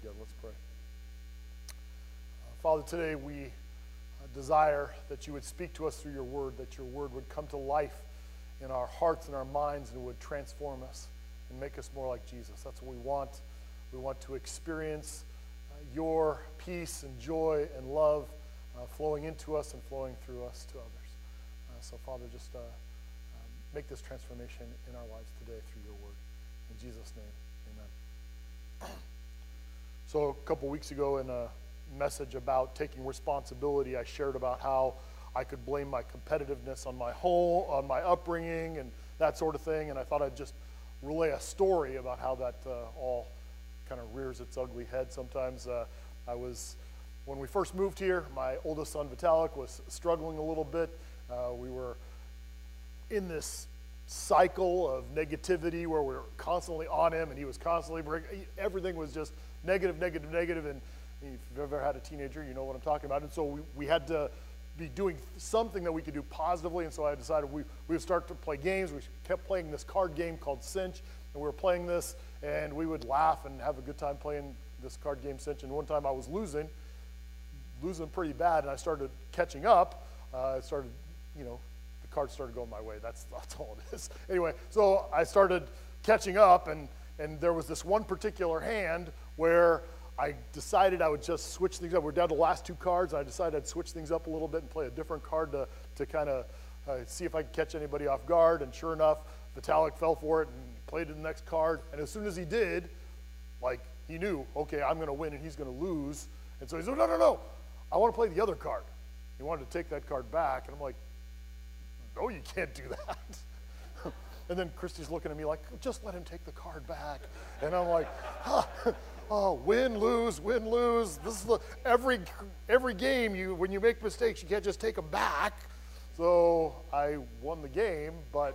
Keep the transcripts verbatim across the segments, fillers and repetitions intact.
together. Let's pray. Uh, Father, today we uh, desire that you would speak to us through your word, that your word would come to life in our hearts and our minds and would transform us and make us more like Jesus. That's what we want. We want to experience uh, your peace and joy and love uh, flowing into us and flowing through us to others. Uh, so, Father, just uh, um, make this transformation in our lives today through your word. In Jesus' name, amen. So a couple weeks ago in a message about taking responsibility, I shared about how I could blame my competitiveness on my home, on my upbringing and that sort of thing, and I thought I'd just relay a story about how that uh, all kind of rears its ugly head sometimes. Uh, I was, when we first moved here, my oldest son Vitalik was struggling a little bit. Uh, we were in this cycle of negativity where we were constantly on him and he was constantly breaking, everything was just negative, negative, negative, and if you've ever had a teenager, you know what I'm talking about. And so we, we had to be doing something that we could do positively, and so I decided we, we would start to play games. We kept playing this card game called Cinch, and we were playing this, and we would laugh and have a good time playing this card game Cinch. And one time I was losing, losing pretty bad, and I started catching up. Uh, I started, you know, the cards started going my way. That's, that's all it is. Anyway, so I started catching up, and, and there was this one particular hand where I decided I would just switch things up. We're down to the last two cards, and I decided I'd switch things up a little bit and play a different card to, to kind of uh, see if I could catch anybody off guard. And sure enough, Vitalik fell for it and played to the next card. And as soon as he did, like, he knew, okay, I'm going to win and he's going to lose. And so he said, no, no, no, I want to play the other card. He wanted to take that card back. And I'm like, no, you can't do that. And then Christy's looking at me like, just let him take the card back. And I'm like, huh. Oh, win, lose, win, lose. This is the, every every game. You when you make mistakes, you can't just take them back. So I won the game, but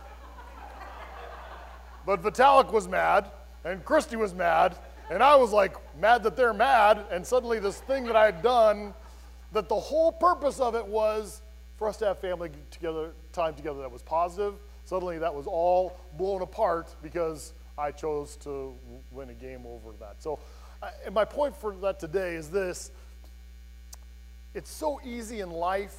but Vitalik was mad, and Christy was mad, and I was like mad that they're mad. And suddenly, this thing that I had done, that the whole purpose of it was for us to have family together, time together that was positive. Suddenly, that was all blown apart because I chose to win a game over that. So, uh, and my point for that today is this. It's so easy in life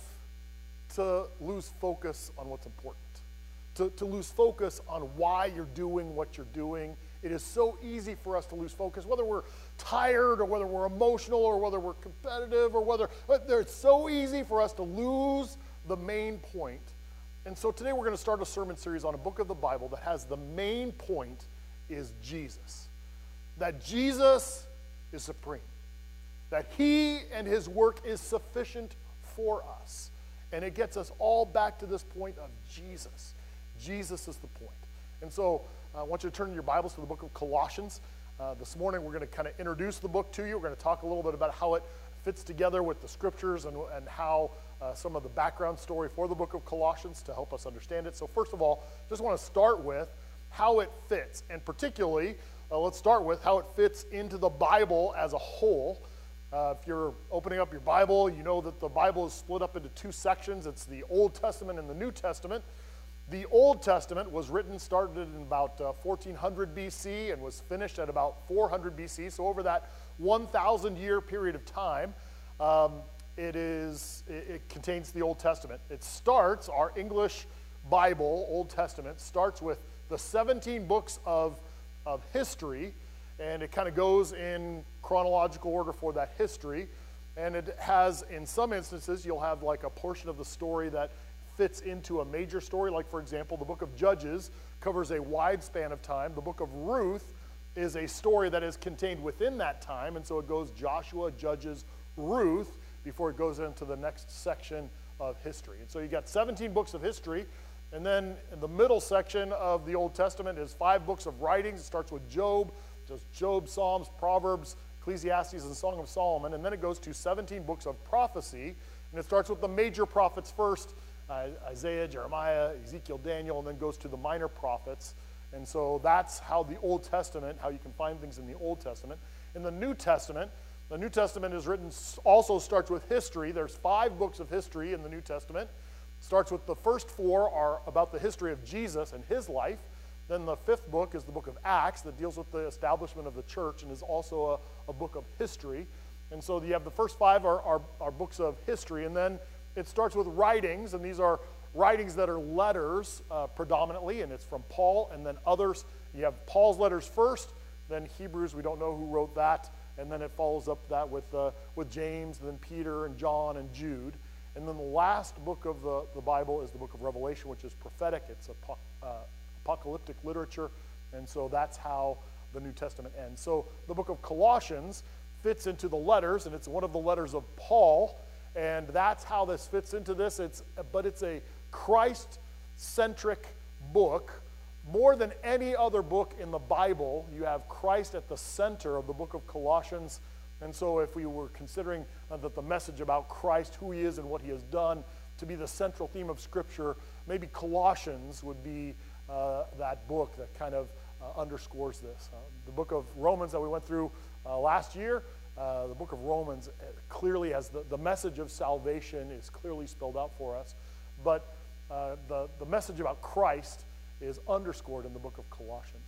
to lose focus on what's important, to, to lose focus on why you're doing what you're doing. It is so easy for us to lose focus, whether we're tired or whether we're emotional or whether we're competitive or whether, but it's so easy for us to lose the main point. And so today we're going to start a sermon series on a book of the Bible that has the main point is Jesus. That Jesus is supreme. That he and his work is sufficient for us. And it gets us all back to this point of Jesus. Jesus is the point. And so I want you to turn your Bibles to the book of Colossians. Uh, this morning we're going to kind of introduce the book to you. We're going to talk a little bit about how it fits together with the scriptures and, and how uh, some of the background story for the book of Colossians to help us understand it. So first of all, just want to start with how it fits, and particularly, uh, let's start with how it fits into the Bible as a whole. Uh, if you're opening up your Bible, you know that the Bible is split up into two sections. It's the Old Testament and the New Testament. The Old Testament was written, started in about uh, fourteen hundred B C and was finished at about four hundred B C. So over that one thousand year period of time, um, it is it, it contains the Old Testament. It starts, our English Bible, Old Testament, starts with the seventeen books of, of history, and it kind of goes in chronological order for that history. And it has, in some instances, you'll have like a portion of the story that fits into a major story. Like, for example, the book of Judges covers a wide span of time. The book of Ruth is a story that is contained within that time, and so it goes Joshua, Judges, Ruth, before it goes into the next section of history. And so you got seventeen books of history. And then in the middle section of the Old Testament is five books of writings. It starts with Job, just Job, Psalms, Proverbs, Ecclesiastes, and Song of Solomon. And then it goes to seventeen books of prophecy. And it starts with the major prophets first, uh, Isaiah, Jeremiah, Ezekiel, Daniel, and then goes to the minor prophets. And so that's how the Old Testament, how you can find things in the Old Testament. In the New Testament, the New Testament is written, also starts with history. There's five books of history in the New Testament. Starts with the first four are about the history of Jesus and his life. Then the fifth book is the book of Acts that deals with the establishment of the church and is also a, a book of history. And so you have the first five are, are, are books of history, and then it starts with writings, and these are writings that are letters uh, predominantly, and it's from Paul, and then others. You have Paul's letters first, then Hebrews, we don't know who wrote that, and then it follows up that with, uh, with James, and then Peter, and John, and Jude. And then the last book of the, the Bible is the book of Revelation, which is prophetic. It's a, uh, apocalyptic literature, and so that's how the New Testament ends. So the book of Colossians fits into the letters, and it's one of the letters of Paul, and that's how this fits into this. It's, but it's a Christ-centric book. More than any other book in the Bible, you have Christ at the center of the book of Colossians. And so if we were considering uh, that the message about Christ, who he is and what he has done, to be the central theme of Scripture, maybe Colossians would be uh, that book that kind of uh, underscores this. Uh, the book of Romans that we went through uh, last year, uh, the book of Romans clearly has the, the message of salvation is clearly spelled out for us. But uh, the, the message about Christ is underscored in the book of Colossians.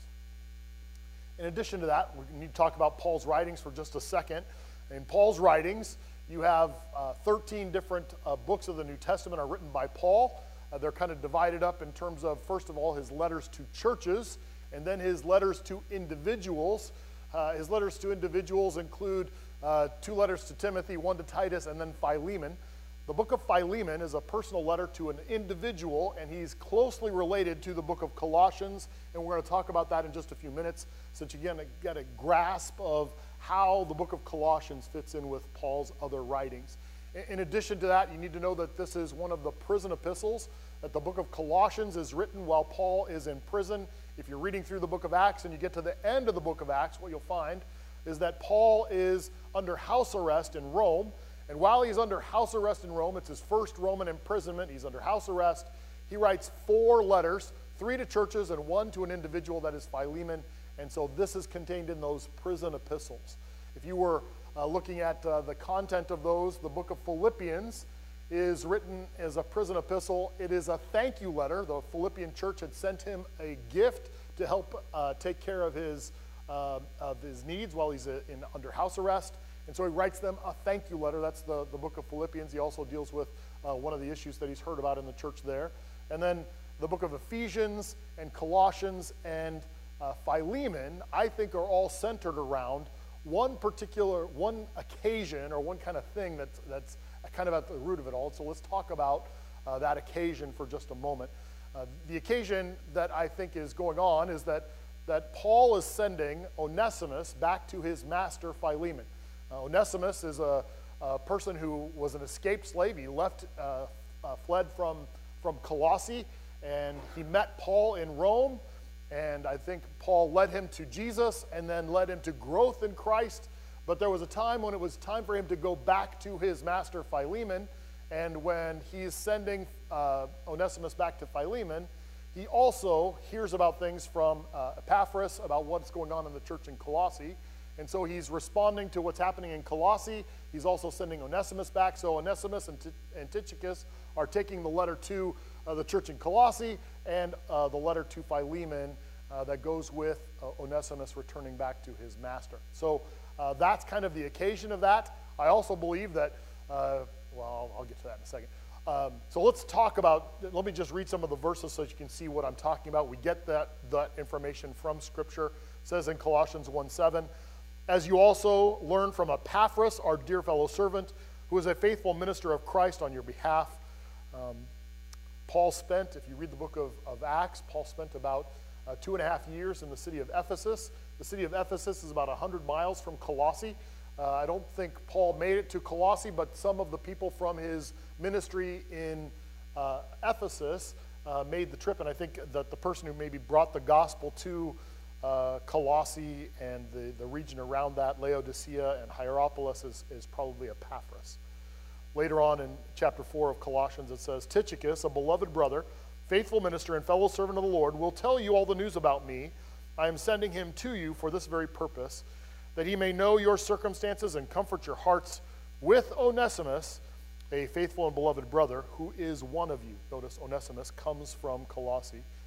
In addition to that, we need to talk about Paul's writings for just a second. In Paul's writings, you have uh, thirteen different uh, books of the New Testament are written by Paul. Uh, they're kind of divided up in terms of, first of all, his letters to churches, and then his letters to individuals. Uh, his letters to individuals include uh, two letters to Timothy, one to Titus, and then Philemon. The book of Philemon is a personal letter to an individual, and he's closely related to the book of Colossians, and we're going to talk about that in just a few minutes, since you get a, get a grasp of how the book of Colossians fits in with Paul's other writings. In, in addition to that, you need to know that this is one of the prison epistles, that the book of Colossians is written while Paul is in prison. If you're reading through the book of Acts and you get to the end of the book of Acts, what you'll find is that Paul is under house arrest in Rome. And while he's under house arrest in Rome, it's his first Roman imprisonment, he's under house arrest, he writes four letters, three to churches and one to an individual, that is Philemon. And so this is contained in those prison epistles. If you were uh, looking at uh, the content of those, the book of Philippians is written as a prison epistle. It is a thank you letter. The Philippian church had sent him a gift to help uh, take care of his, uh, of his needs while he's in, under house arrest. And so he writes them a thank you letter. That's the, the book of Philippians. He also deals with uh, one of the issues that he's heard about in the church there. And then the book of Ephesians and Colossians and uh, Philemon, I think, are all centered around one particular, one occasion or one kind of thing that's, that's kind of at the root of it all. So let's talk about uh, that occasion for just a moment. Uh, the occasion that I think is going on is that, that Paul is sending Onesimus back to his master Philemon. Uh, Onesimus is a, a person who was an escaped slave. He left, uh, uh, fled from, from Colossae, and he met Paul in Rome. And I think Paul led him to Jesus and then led him to growth in Christ. But there was a time when it was time for him to go back to his master Philemon. And when he's sending uh, Onesimus back to Philemon, he also hears about things from uh, Epaphras, about what's going on in the church in Colossae. And so he's responding to what's happening in Colossae. He's also sending Onesimus back. So Onesimus and, T- and Tychicus are taking the letter to uh, the church in Colossae and uh, the letter to Philemon uh, that goes with uh, Onesimus returning back to his master. So uh, that's kind of the occasion of that. I also believe that, uh, well, I'll, I'll get to that in a second. Um, so let's talk about, let me just read some of the verses so that you can see what I'm talking about. We get that, that information from Scripture. It says in Colossians one seven, as you also learn from Epaphras, our dear fellow servant, who is a faithful minister of Christ on your behalf. Um, Paul spent, if you read the book of, of Acts, Paul spent about uh, two and a half years in the city of Ephesus. The city of Ephesus is about one hundred miles from Colossae. Uh, I don't think Paul made it to Colossae, but some of the people from his ministry in uh, Ephesus uh, made the trip, and I think that the person who maybe brought the gospel to Uh, Colossae and the, the region around that, Laodicea and Hierapolis, is, is probably Epaphras. Later on in chapter four of Colossians, it says, Tychicus, a beloved brother, faithful minister and fellow servant of the Lord, will tell you all the news about me. I am sending him to you for this very purpose, that he may know your circumstances and comfort your hearts with Onesimus, a faithful and beloved brother, who is one of you. Notice Onesimus comes from Colossae.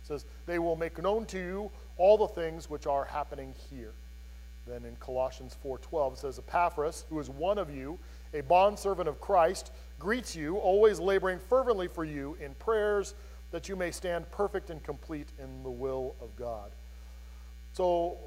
It says, they will make known to you all the things which are happening here. Then in Colossians four twelve, it says, Epaphras, who is one of you, a bondservant of Christ, greets you, always laboring fervently for you in prayers, that you may stand perfect and complete in the will of God. So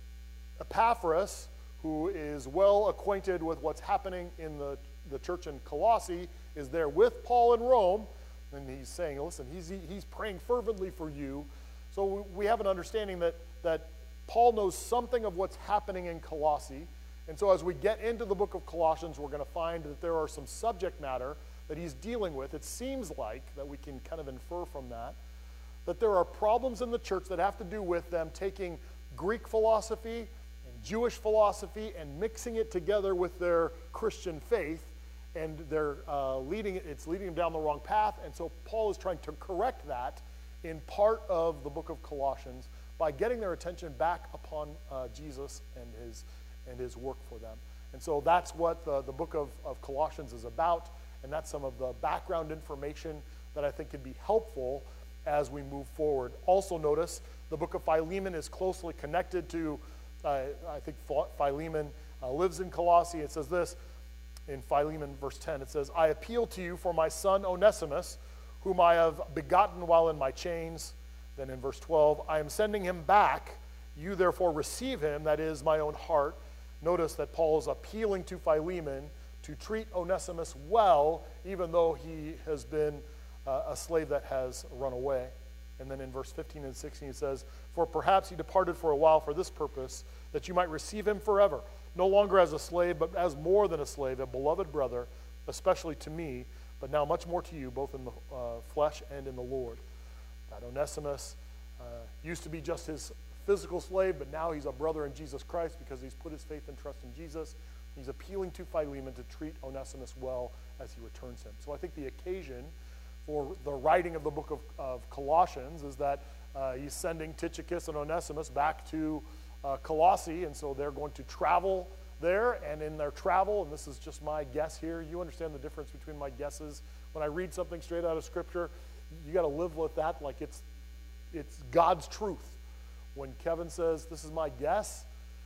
Epaphras, who is well acquainted with what's happening in the, the church in Colossae, is there with Paul in Rome, and he's saying, listen, he's, he's praying fervently for you. So we have an understanding that, that Paul knows something of what's happening in Colossae. And so as we get into the book of Colossians, we're going to find that there are some subject matter that he's dealing with. It seems like that we can kind of infer from that, that there are problems in the church that have to do with them taking Greek philosophy and Jewish philosophy and mixing it together with their Christian faith, and they're uh, leading it's leading them down the wrong path. And so Paul is trying to correct that in part of the book of Colossians by getting their attention back upon uh, Jesus and his and his work for them. And so that's what the, the book of, of Colossians is about, and that's some of the background information that I think can be helpful as we move forward. Also notice the book of Philemon is closely connected to, uh, I think Philemon uh, lives in Colossae. It says this in Philemon verse ten, it says, I appeal to you for my son Onesimus, whom I have begotten while in my chains. Then in verse twelve, I am sending him back. You therefore receive him, that is my own heart. Notice that Paul is appealing to Philemon to treat Onesimus well, even though he has been uh, a slave that has run away. And then in verse fifteen and sixteen it says, for perhaps he departed for a while for this purpose, that you might receive him forever, no longer as a slave, but as more than a slave, a beloved brother, especially to me, but now much more to you, both in the uh, flesh and in the Lord. That Onesimus uh, used to be just his physical slave, but now he's a brother in Jesus Christ because he's put his faith and trust in Jesus. He's appealing to Philemon to treat Onesimus well as he returns him. So I think the occasion for the writing of the book of, of Colossians is that uh, he's sending Tychicus and Onesimus back to uh, Colossae, and so they're going to travel there, and in their travel, and this is just my guess here, you understand the difference between my guesses. When I read something straight out of Scripture, you got to live with that like it's it's God's truth. When Kevin says, this is my guess,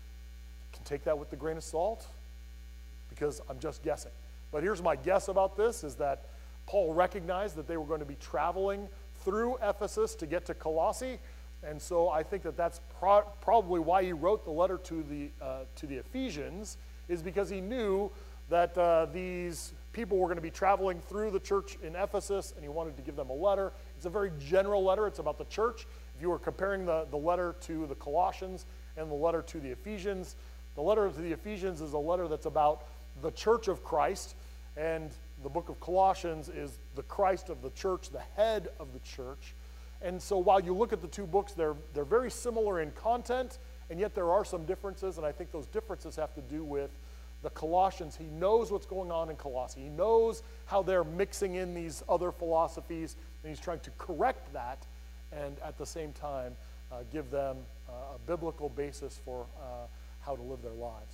you can take that with a grain of salt because I'm just guessing. But here's my guess about this is that Paul recognized that they were going to be traveling through Ephesus to get to Colossae, and so I think that that's pro- probably why he wrote the letter to the uh, to the Ephesians, is because he knew that uh, these people were going to be traveling through the church in Ephesus, and he wanted to give them a letter. It's a very general letter. It's about the church. If you were comparing the, the letter to the Colossians and the letter to the Ephesians, the letter to the Ephesians is a letter that's about the church of Christ, and the book of Colossians is the Christ of the church, the head of the church. And so while you look at the two books, they're, they're very similar in content, and yet there are some differences, and I think those differences have to do with the Colossians. He knows what's going on in Colossae. He knows how they're mixing in these other philosophies, and he's trying to correct that and at the same time uh, give them uh, a biblical basis for uh, how to live their lives.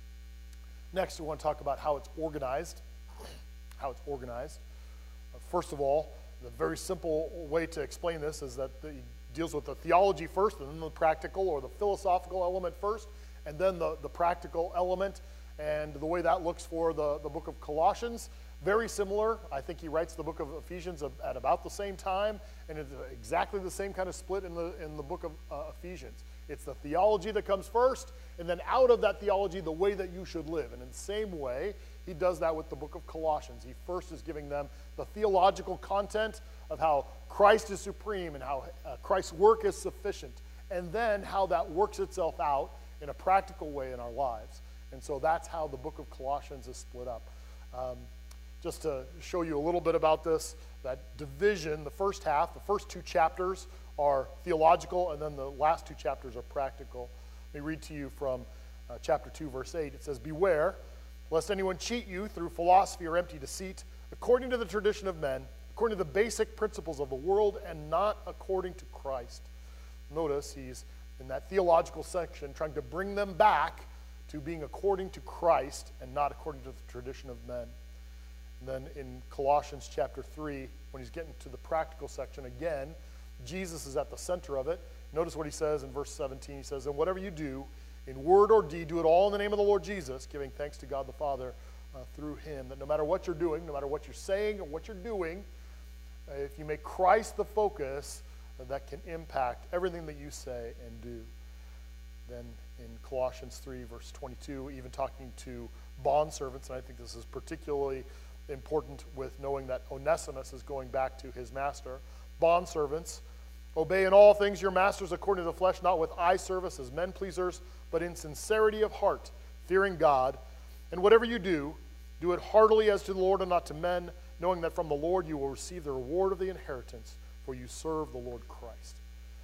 Next, we want to talk about how it's organized. How it's organized. Uh, first of all, the very simple way to explain this is that he deals with the theology first, and then the practical or the philosophical element first, and then the, the practical element. And the way that looks for the, the book of Colossians, very similar. I think he writes the book of Ephesians at about the same time, and it's exactly the same kind of split in the in the book of uh, Ephesians. It's the theology that comes first, and then out of that theology, the way that you should live. And in the same way, he does that with the book of Colossians. He first is giving them the theological content of how Christ is supreme and how uh, Christ's work is sufficient, and then how that works itself out in a practical way in our lives. And so that's how the book of Colossians is split up. Um, just to show you a little bit about this, that division, the first half, the first two chapters are theological, and then the last two chapters are practical. Let me read to you from uh, chapter two, verse eight. It says, beware, lest anyone cheat you through philosophy or empty deceit, according to the tradition of men, according to the basic principles of the world, and not according to Christ. Notice he's in that theological section trying to bring them back to being according to Christ and not according to the tradition of men. And then in Colossians chapter three, when he's getting to the practical section again, Jesus is at the center of it. Notice what he says in verse seventeen. He says, and whatever you do, in word or deed, do it all in the name of the Lord Jesus, giving thanks to God the Father uh, through him. That no matter what you're doing, no matter what you're saying or what you're doing, uh, if you make Christ the focus, uh, that can impact everything that you say and do. Then in Colossians three, verse twenty-two, even talking to bondservants, and I think this is particularly important with knowing that Onesimus is going back to his master. Bondservants, obey in all things your masters according to the flesh, not with eye service as men pleasers, but in sincerity of heart, fearing God. And whatever you do, do it heartily as to the Lord and not to men, knowing that from the Lord you will receive the reward of the inheritance, for you serve the Lord Christ.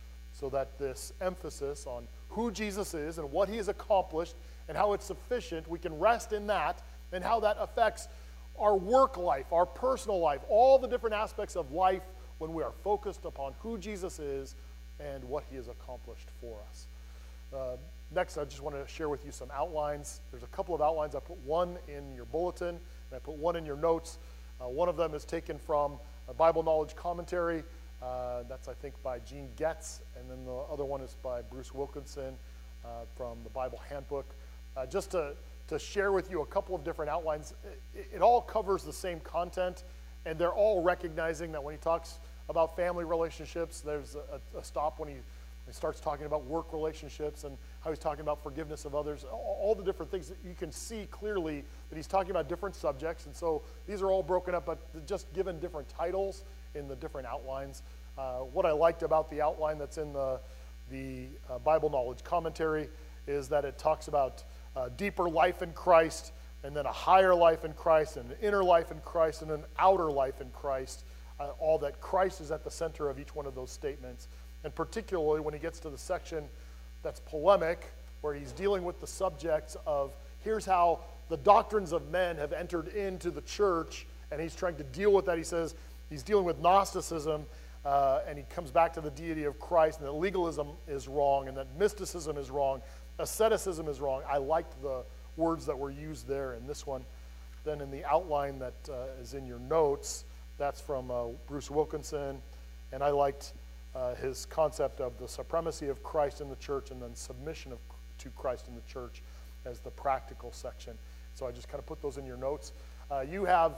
So that this emphasis on who Jesus is and what he has accomplished and how it's sufficient, we can rest in that and how that affects our work life, our personal life, all the different aspects of life when we are focused upon who Jesus is and what he has accomplished for us. Uh, next, I just want to share with you some outlines. There's a couple of outlines. I put one in your bulletin, and I put one in your notes. Uh, one of them is taken from a Bible Knowledge Commentary. Uh, that's, I think, by Gene Getz, and then the other one is by Bruce Wilkinson uh, from the Bible Handbook. Uh, just to, to share with you a couple of different outlines. It, it all covers the same content, and they're all recognizing that when he talks about family relationships, there's a, a stop when he, he starts talking about work relationships and how he's talking about forgiveness of others, all, all the different things that you can see clearly that he's talking about different subjects. And so these are all broken up, but just given different titles in the different outlines. Uh, what I liked about the outline that's in the, the uh, Bible Knowledge Commentary is that it talks about uh, deeper life in Christ, and then a higher life in Christ, and an inner life in Christ, and an outer life in Christ. Uh, all that Christ is at the center of each one of those statements. And particularly when he gets to the section that's polemic, where he's dealing with the subjects of here's how the doctrines of men have entered into the church, and he's trying to deal with that. He says he's dealing with Gnosticism, uh, and he comes back to the deity of Christ, and that legalism is wrong, and that mysticism is wrong, asceticism is wrong. I liked the words that were used there in this one. Then in the outline that uh, is in your notes, that's from uh, Bruce Wilkinson, and I liked uh, his concept of the supremacy of Christ in the church and then submission of, to Christ in the church as the practical section. So I just kind of put those in your notes. Uh, you have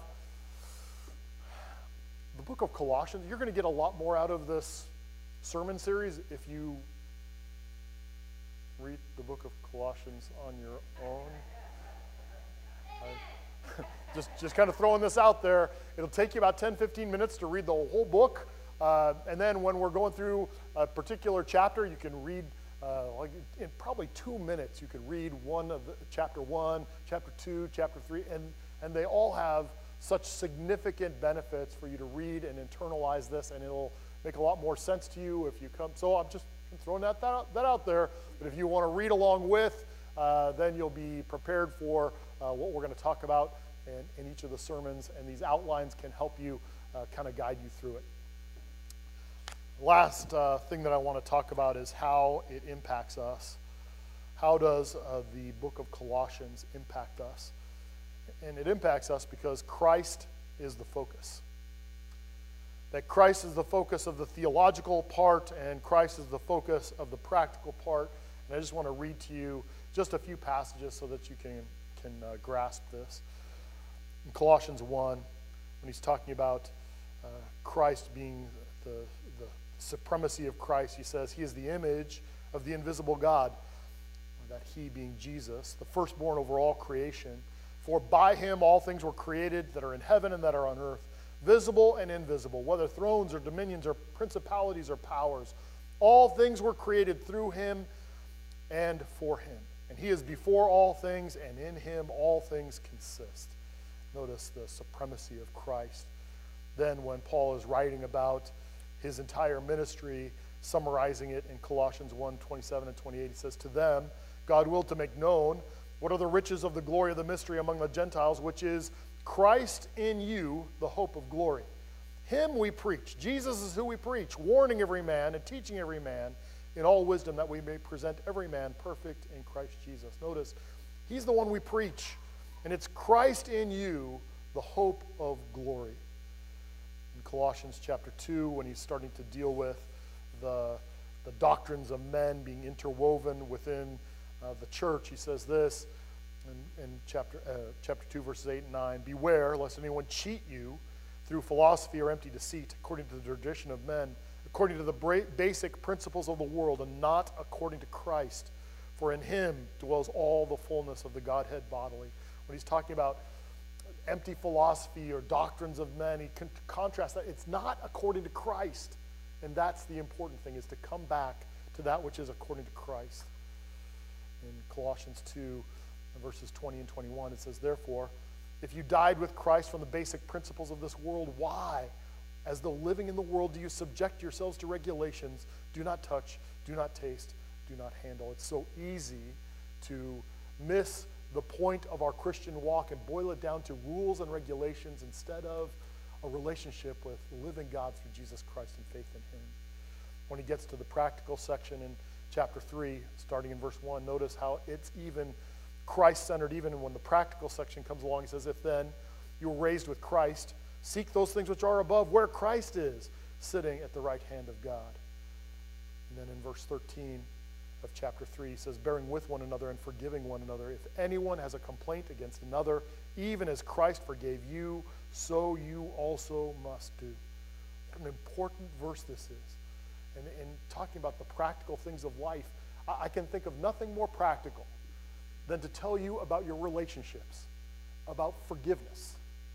the book of Colossians. You're going to get a lot more out of this sermon series if you read the book of Colossians on your own. I, Just, just kind of throwing this out there. It'll take you about ten, fifteen minutes to read the whole book. Uh, and then when we're going through a particular chapter, you can read, uh, like in probably two minutes, you can read one of the, chapter one, chapter two, chapter three, and, and they all have such significant benefits for you to read and internalize this, and it'll make a lot more sense to you if you come. So I'm just throwing that, that, that out there. But if you want to read along with, uh, then you'll be prepared for uh, what we're going to talk about in, in each of the sermons, and these outlines can help you uh, kind of guide you through it. Last uh, thing that I want to talk about is how it impacts us. How does uh, the book of Colossians impact us? And it impacts us because Christ is the focus. That Christ is the focus of the theological part, and Christ is the focus of the practical part. And I just want to read to you just a few passages so that you can, can uh, grasp this. In Colossians one, when he's talking about uh, Christ being the, the supremacy of Christ, he says, he is the image of the invisible God, that he being Jesus, the firstborn over all creation. For by him all things were created that are in heaven and that are on earth, visible and invisible, whether thrones or dominions or principalities or powers. All things were created through him and for him. And he is before all things, and in him all things consist. Notice the supremacy of Christ. Then when Paul is writing about his entire ministry, summarizing it in Colossians one, twenty-seven and twenty-eight, he says, to them, God willed to make known what are the riches of the glory of the mystery among the Gentiles, which is Christ in you, the hope of glory. Him we preach. Jesus is who we preach, warning every man and teaching every man in all wisdom, that we may present every man perfect in Christ Jesus. Notice, he's the one we preach. And it's Christ in you, the hope of glory. In Colossians chapter two, when he's starting to deal with the, the doctrines of men being interwoven within uh, the church. He says this in, in chapter, uh, chapter two, verses eight and nine, "Beware lest anyone cheat you through philosophy or empty deceit, according to the tradition of men, according to the bra- basic principles of the world, and not according to Christ. For in him dwells all the fullness of the Godhead bodily." When he's talking about empty philosophy or doctrines of men, he con- contrasts that. It's not according to Christ. And that's the important thing, is to come back to that which is according to Christ. In Colossians two, verses twenty and twenty-one, it says, "Therefore, if you died with Christ from the basic principles of this world, why, as though living in the world, do you subject yourselves to regulations? Do not touch, do not taste, do not handle." It's so easy to miss the point of our Christian walk and boil it down to rules and regulations instead of a relationship with the living God through Jesus Christ and faith in him. When he gets to the practical section in chapter three, starting in verse one, notice how it's even Christ-centered. Even when the practical section comes along, he says, "If then you were raised with Christ, seek those things which are above, where Christ is, sitting at the right hand of God." And then in verse thirteen of chapter three, he says, "Bearing with one another and forgiving one another. If anyone has a complaint against another, even as Christ forgave you, so you also must do." What an important verse this is. And in talking about the practical things of life, I, I can think of nothing more practical than to tell you about your relationships, about forgiveness.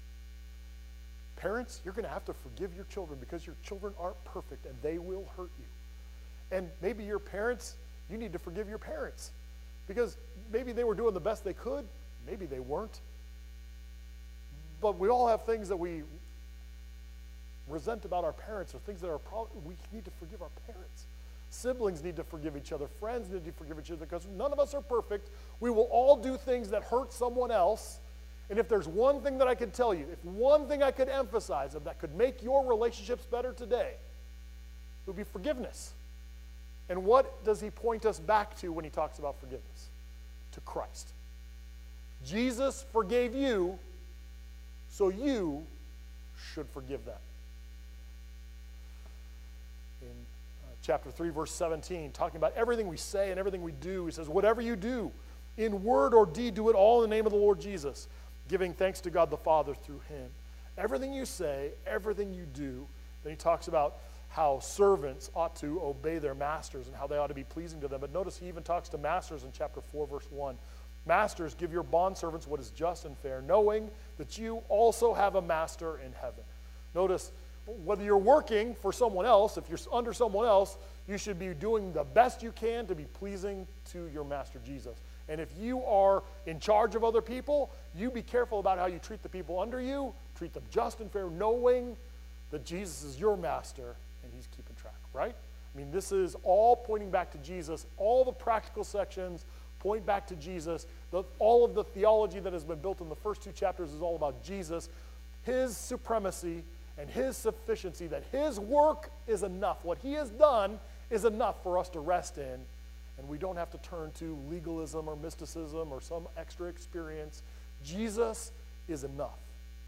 Parents, you're going to have to forgive your children because your children aren't perfect and they will hurt you. And maybe your parents, you need to forgive your parents because maybe they were doing the best they could, maybe they weren't. But we all have things that we resent about our parents, or things that are pro- we need to forgive our parents. Siblings need to forgive each other. Friends need to forgive each other because none of us are perfect. We will all do things that hurt someone else. And if there's one thing that I could tell you, if one thing I could emphasize of that could make your relationships better today, it would be forgiveness. And what does he point us back to when he talks about forgiveness? To Christ. Jesus forgave you, so you should forgive them. In uh, chapter three, verse seventeen, talking about everything we say and everything we do, he says, "Whatever you do, in word or deed, do it all in the name of the Lord Jesus, giving thanks to God the Father through him." Everything you say, everything you do. Then he talks about how servants ought to obey their masters and how they ought to be pleasing to them. But notice he even talks to masters in chapter four, verse one. "Masters, give your bondservants what is just and fair, knowing that you also have a master in heaven." Notice, whether you're working for someone else, if you're under someone else, you should be doing the best you can to be pleasing to your master Jesus. And if you are in charge of other people, you be careful about how you treat the people under you. Treat them just and fair, knowing that Jesus is your master and he's keeping track, right? I mean, this is all pointing back to Jesus. All the practical sections point back to Jesus. The, all of the theology that has been built in the first two chapters is all about Jesus, his supremacy and his sufficiency, that his work is enough. What he has done is enough for us to rest in, and we don't have to turn to legalism or mysticism or some extra experience. Jesus is enough.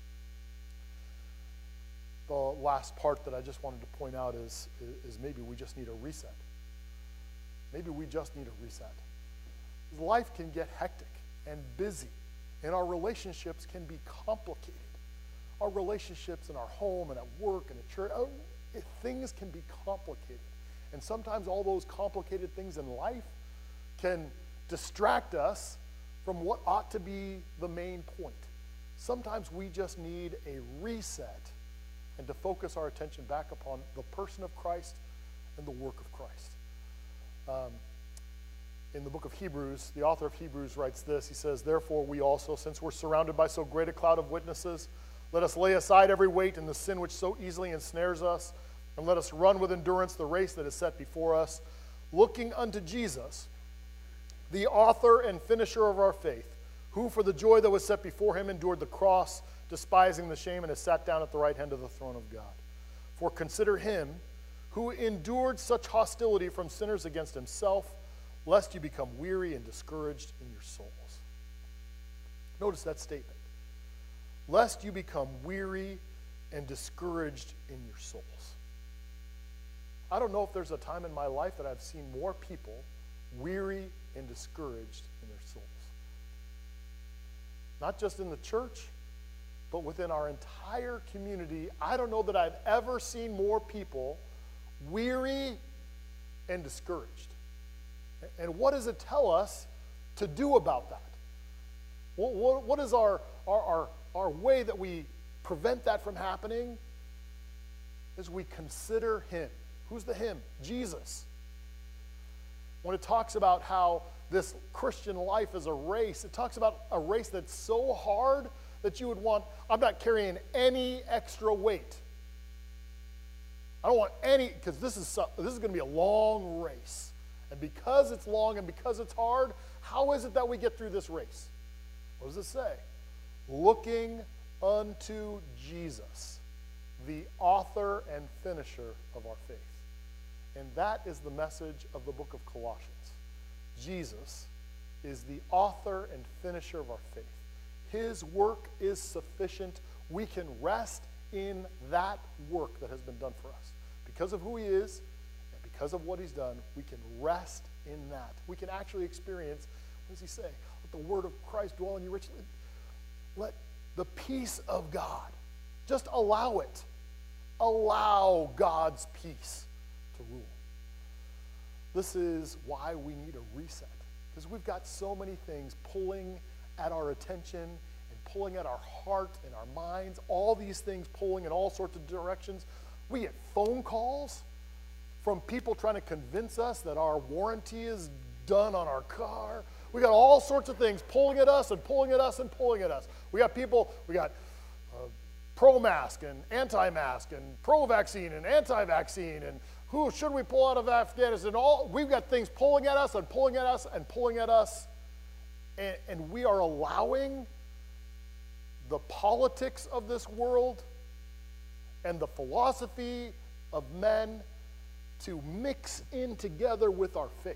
The last part that I just wanted to point out is, is maybe we just need a reset. Maybe we just need a reset. Life can get hectic and busy, and our relationships can be complicated. Our relationships in our home and at work and at church, oh, it, things can be complicated. And sometimes all those complicated things in life can distract us from what ought to be the main point. Sometimes we just need a reset and to focus our attention back upon the person of Christ and the work of Christ. Um, in the book of Hebrews, the author of Hebrews writes this. He says, "Therefore we also, since we're surrounded by so great a cloud of witnesses, let us lay aside every weight and the sin which so easily ensnares us, and let us run with endurance the race that is set before us, looking unto Jesus, the author and finisher of our faith, who for the joy that was set before him endured the cross, despising the shame, and has sat down at the right hand of the throne of God. For consider him who endured such hostility from sinners against himself, lest you become weary and discouraged in your souls." Notice that statement. Lest you become weary and discouraged in your souls. I don't know if there's a time in my life that I've seen more people weary and discouraged in their souls. Not just in the church, but within our entire community. I don't know that I've ever seen more people weary and discouraged. And what does it tell us to do about that? What, what, what is our, our, our, our way that we prevent that from happening? Is we consider him. Who's the him? Jesus. When it talks about how this Christian life is a race, it talks about a race that's so hard that you would want, I'm not carrying any extra weight. I don't want any, because this is this is going to be a long race. And because it's long and because it's hard, how is it that we get through this race? What does it say? Looking unto Jesus, the author and finisher of our faith. And that is the message of the book of Colossians. Jesus is the author and finisher of our faith. His work is sufficient. We can rest in that work that has been done for us. Because of who he is and because of what he's done, we can rest in that. We can actually experience, what does he say? Let the word of Christ dwell in you richly. Let the peace of God, just allow it. Allow God's peace to rule. This is why we need a reset, because we've got so many things pulling at our attention and pulling at our heart and our minds, all these things pulling in all sorts of directions. We get phone calls from people trying to convince us that our warranty is done on our car. We got all sorts of things pulling at us and pulling at us and pulling at us. We got people, we got uh, pro-mask and anti-mask and pro-vaccine and anti-vaccine and who should we pull out of Afghanistan? All we've got things pulling at us and pulling at us and pulling at us, and, and we are allowing the politics of this world and the philosophy of men to mix in together with our faith.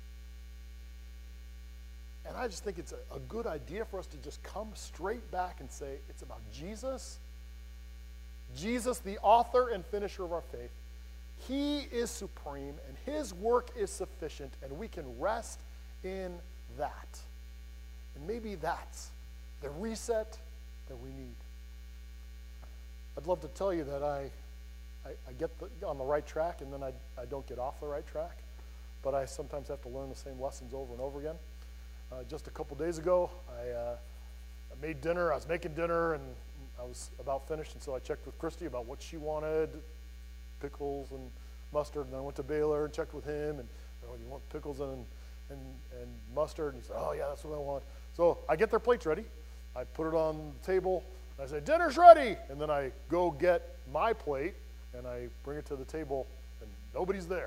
And I just think it's a, a good idea for us to just come straight back and say, it's about Jesus, Jesus, the author and finisher of our faith. He is supreme, and his work is sufficient, and we can rest in that. And maybe that's the reset that we need. I'd love to tell you that I, I, I get the, on the right track, and then I, I don't get off the right track, but I sometimes have to learn the same lessons over and over again. Uh, just a couple days ago, I, uh, I made dinner. I was making dinner, and I was about finished, and so I checked with Christy about what she wanted. Pickles and mustard, and then I went to Baylor and checked with him, and oh, you want pickles and, and, and mustard? And he said, oh yeah, that's what I want. So I get their plates ready. I put it on the table, and I say, dinner's ready. And then I go get my plate, and I bring it to the table, and nobody's there.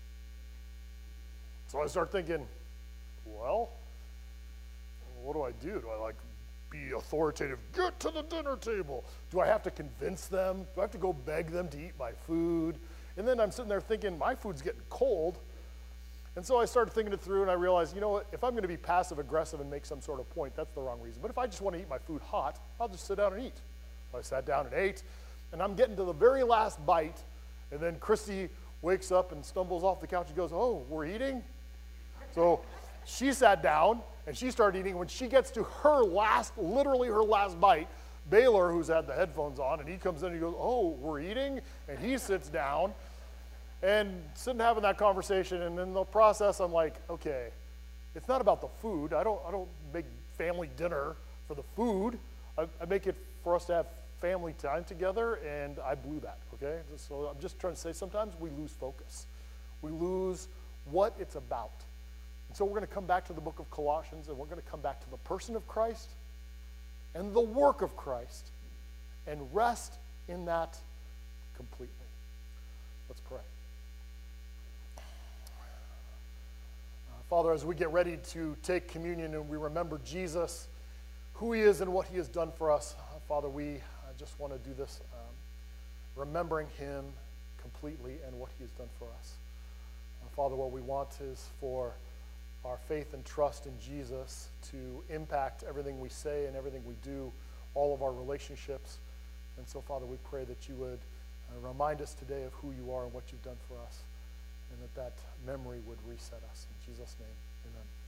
So I start thinking, well, what do I do? Do I like be authoritative? Get to the dinner table. Do I have to convince them? Do I have to go beg them to eat my food? And then I'm sitting there thinking, my food's getting cold. And so I started thinking it through, and I realized, you know what, if I'm going to be passive aggressive and make some sort of point, that's the wrong reason. But if I just want to eat my food hot, I'll just sit down and eat. So I sat down and ate, and I'm getting to the very last bite, and then Christy wakes up and stumbles off the couch and goes, oh, we're eating? So she sat down, and she started eating. When she gets to her last, literally her last bite, Baylor, who's had the headphones on, and he comes in and he goes, oh, we're eating? And he sits down and sitting having that conversation. And in the process, I'm like, okay, it's not about the food. I don't, I don't make family dinner for the food. I, I make it for us to have family time together, and I blew that, okay? So I'm just trying to say sometimes we lose focus. We lose what it's about. And so we're going to come back to the book of Colossians, and we're going to come back to the person of Christ and the work of Christ and rest in that completely. Let's pray. Uh, Father, as we get ready to take communion and we remember Jesus, who he is and what he has done for us, uh, Father, we uh, just want to do this um, remembering him completely and what he has done for us. Uh, Father, what we want is for our faith and trust in Jesus to impact everything we say and everything we do, all of our relationships. And so, Father, we pray that you would uh, remind us today of who you are and what you've done for us. and that that memory would reset us. In Jesus' name, amen.